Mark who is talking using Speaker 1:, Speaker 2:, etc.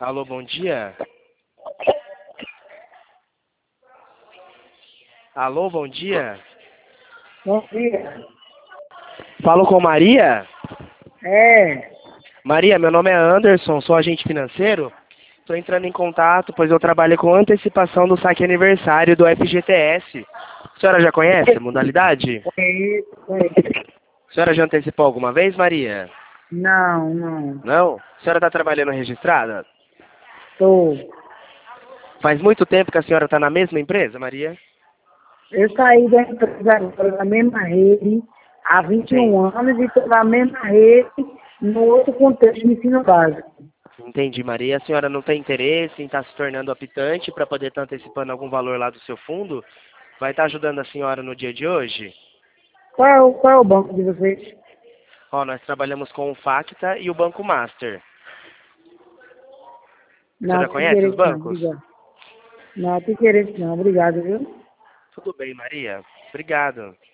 Speaker 1: Alô, bom dia. Alô, bom dia.
Speaker 2: Bom dia.
Speaker 1: Falo com Maria?
Speaker 2: É,
Speaker 1: Maria, meu nome é Anderson, sou agente financeiro. Estou entrando em contato, pois eu trabalho com antecipação do saque aniversário do FGTS. A senhora já conhece a modalidade?
Speaker 2: conheço.
Speaker 1: A senhora já antecipou alguma vez, Maria?
Speaker 2: Não, não.
Speaker 1: Não? A senhora está trabalhando registrada?
Speaker 2: Tô.
Speaker 1: Faz muito tempo que a senhora está na mesma empresa, Maria?
Speaker 2: Eu saí da empresa agora, na mesma rede, há
Speaker 1: Sim.
Speaker 2: 21 anos e estou na mesma rede, no outro contexto de ensino básico.
Speaker 1: Entendi, Maria. A senhora não tem interesse em estar se tornando optante para poder estar antecipando algum valor lá do seu fundo? Vai estar ajudando a senhora no dia de hoje?
Speaker 2: Qual é o banco de vocês?
Speaker 1: Ó, nós trabalhamos com o Facta e o Banco Master. A
Speaker 2: Não,
Speaker 1: senhora
Speaker 2: tem
Speaker 1: conhece os
Speaker 2: interesse não,
Speaker 1: bancos?
Speaker 2: obrigado. Não, tem interesse não, obrigado, viu?
Speaker 1: Tudo bem, Maria. Obrigado.